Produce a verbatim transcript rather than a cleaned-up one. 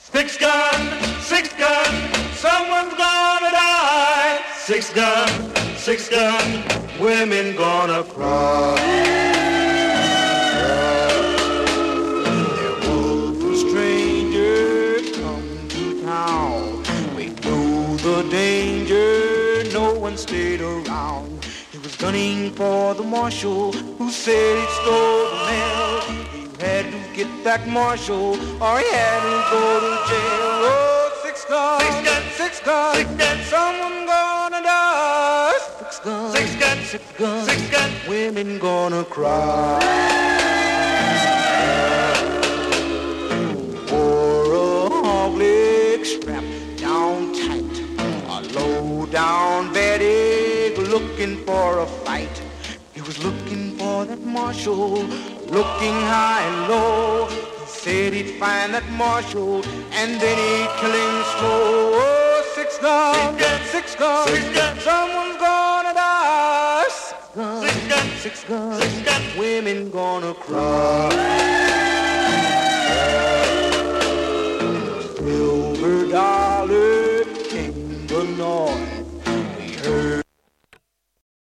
Six gun, six gun, someone's gonna die. Six gun, six gun, women gonna cry. There was a stranger come to town. We knew the danger, no one stayed around. He was gunning for the marshal who said he stole the mail. He had to get that marshal or he had to go to jail. Oh, six guns, six guns, six guns, six guns, someone gonna die. Six guns, six guns, six guns, six guns, women gonna cry. Wore a hog leg strap down tight, a low down bad egg looking for a fight. He was looking for that marshal, looking high and low. He said he'd find that marshal and then he'd kill him slow. Oh, six guns, six guns, six guns, someone's gonna die. Six guns, six guns, six guns, women gonna cry.